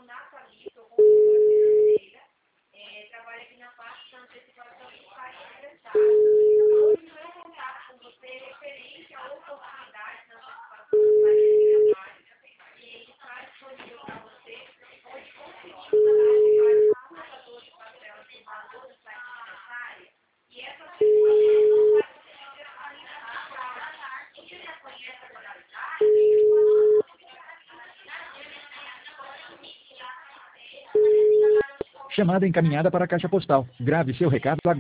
Chamada encaminhada para a caixa postal. Grave seu recado agora.